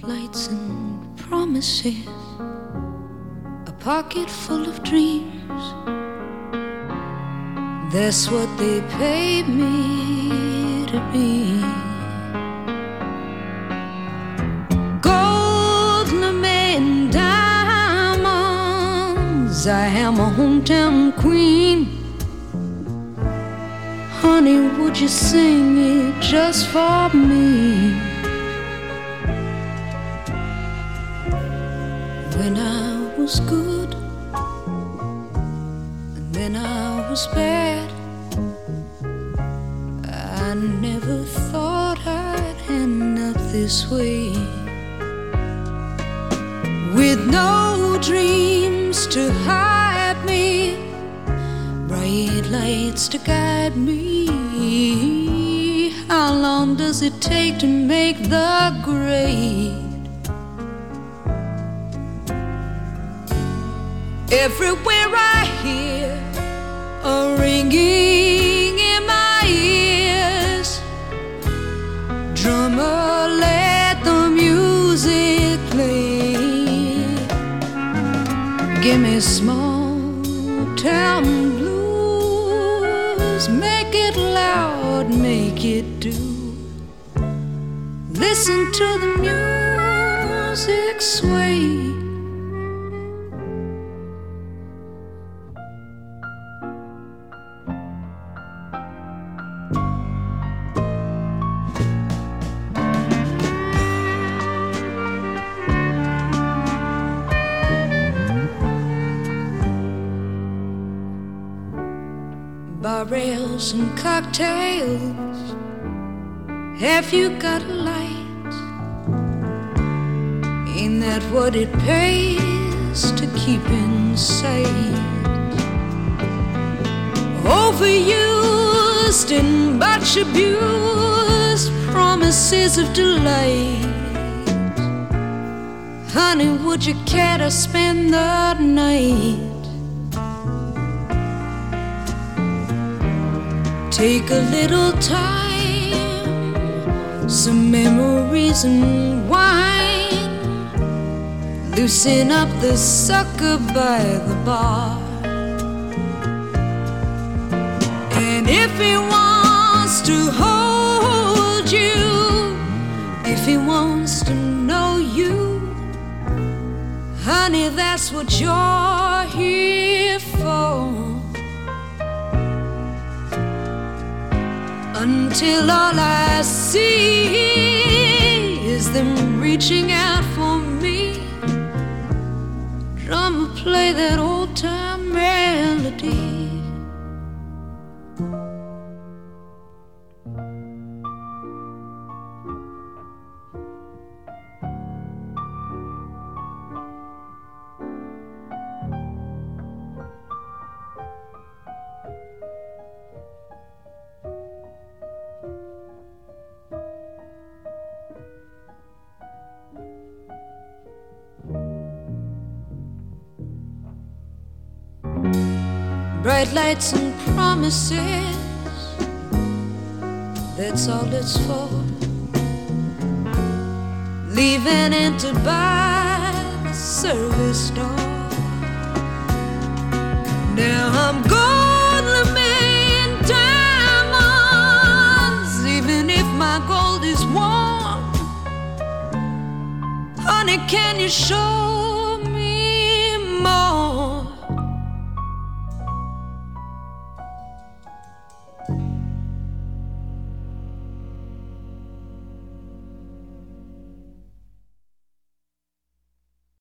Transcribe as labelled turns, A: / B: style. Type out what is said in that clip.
A: lights and promises, a pocket full of dreams. That's what they paid me to be. Gold and diamonds, I am a hometown queen. Honey, would you sing it just for me? When I was good, and then I was bad, I never thought I'd end up this way. With no dreams to hide me, bright lights to guide me. How long does it take to make the grade? Everywhere I hear a ringing in my ears. Drummer, let the music play. Give me small town blues. Make it loud, make it do. Listen to the music sway. Bar rails and cocktails, have you got a light? Ain't that what it pays to keep in sight? Overused and much abused promises of delight. Honey, would you care to spend the night? Take a little time, some memories and wine. Loosen up the sucker by the bar. And if he wants to hold you, if he wants to know you, honey, that's what you're here for. Until all I see is them reaching out for me. Drummer, play that old time melody. Bright lights and promises, that's all it's for. Leaving entered by the service door. Now I'm gold, lemon, diamonds. Even if my gold is warm, honey, can you show